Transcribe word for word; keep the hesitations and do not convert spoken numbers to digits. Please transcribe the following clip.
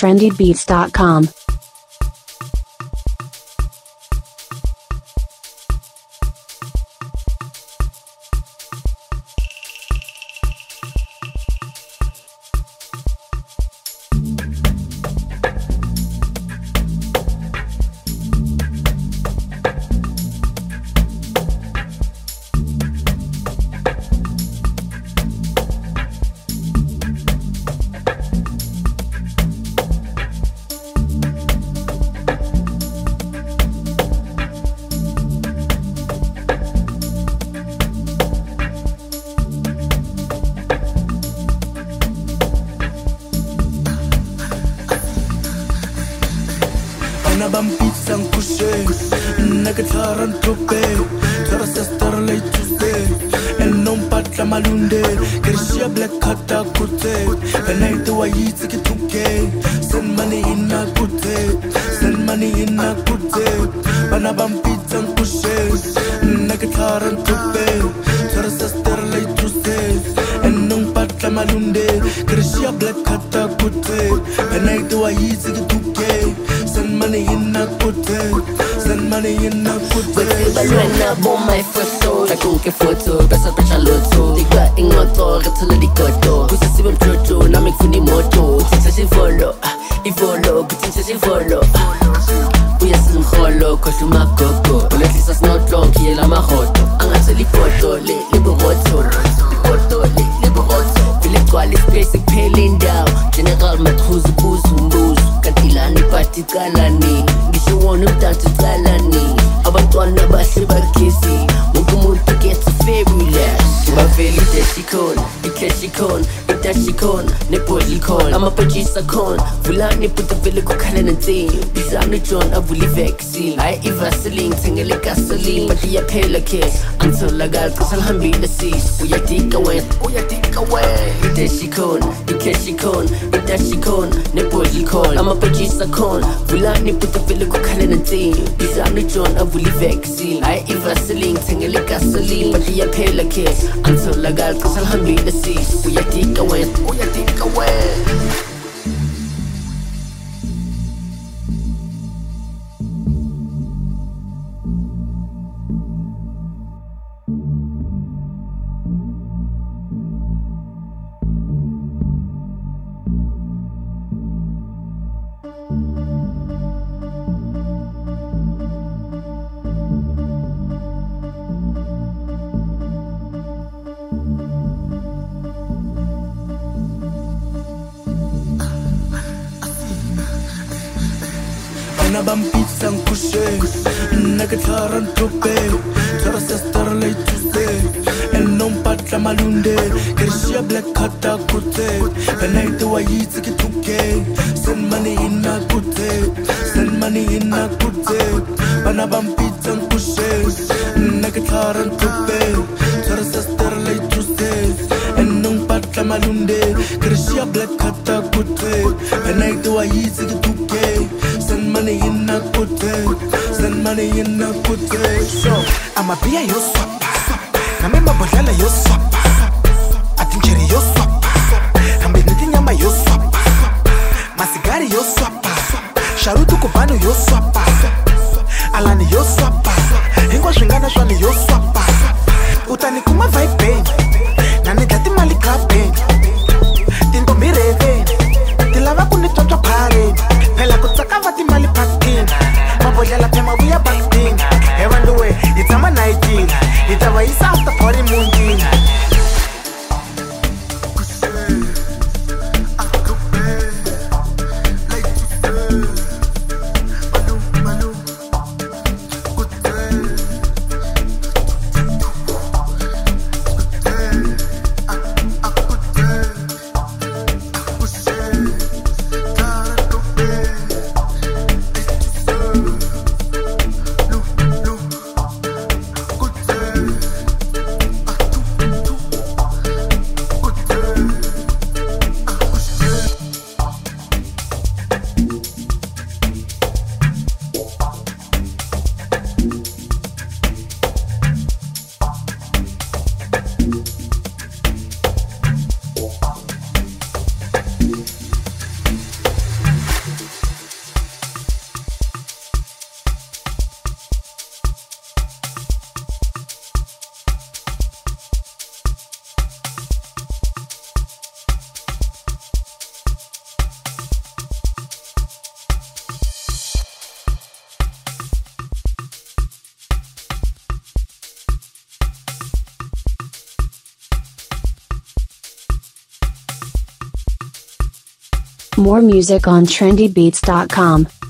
trendy beats dot com. Bambizan couché, negataran trope, Tara sister lay Tuesday, and non patla malunde, Kershia black kata kute, the night the way it's a tuke, send money in a kute, send money in a kute, Banabambizan couché, negataran trope, Tara sister lay Tuesday, and non patla malunde, Kershia black kata kute, the night the way it's a tuke. Send money in a good send money in a good Balwana bon my first soul I go get photo Besa pecha loto Diga ingoto Gatula di koto Kusa sibe mchocho Na mekfuni moto Kutincha si follow I follow Kutincha si follow Uya si mkholo Koshu makoko Uletlisa snotlo Kiyela mahoto Angateli photo Le liboroto Photo Le liboroto Vile kwa li space Paying down General matruzi buzu mbuzu Katilani pati kalani Ngisho wona umdatu kalani Abantwana bahle bakisi Wonke umuntu gets fabulous Baveli deshikon Ikeshikon Idashikon Nepodlikon Amapajisa kon Vulani puta vele kukhala nanzini Bizani John avuli vaccine Ay ivaseline Tengele gasoline Pati yaphela ke Angitholakala Kasalhambile sis Uyatika wen Uyatika wen Ideshikon Ikeshikon Idashikon Nepodlikon Amapajisa kon Vulani puta vele kukhala nanzini Bizani John avuli vaccine Ay ivaseline Tengele gasoline Pati yaphela ke Angitholakala Kasalhambile sis Uyatika wen Uyatika wen Bambizan couché, negataran trope, Tara sister lay Tuesday, and non patla malunde, Kershia black kata kute, the night the way it's a tuke, send money in a kute, send money in a kute, Banabambizan couché, negataran trope, Tara sister lay Tuesday, and non patla malunde, Kershia black kata kute, the night the way it's a tuke. Send money in a good day. Send money in a good day. So, I'ma be a yo swap. Namema bodala yo swap. Atincheri yo swap. Kambiniti nyama yo swap. Masigari yo swap. Sharutu kubano yo swap. Alani yo swap. Hingwa shingana shwani yo swap. Utani kuma vibe babe. Nani tati mali club babe. Tinto mireve. Tilava kunitonto pare. Pela kutaka vati mali pakin Maboyala pema vuya backpin Evan the way, it's a nineteen Itawa isa after party moonting More music on trendy beats dot com.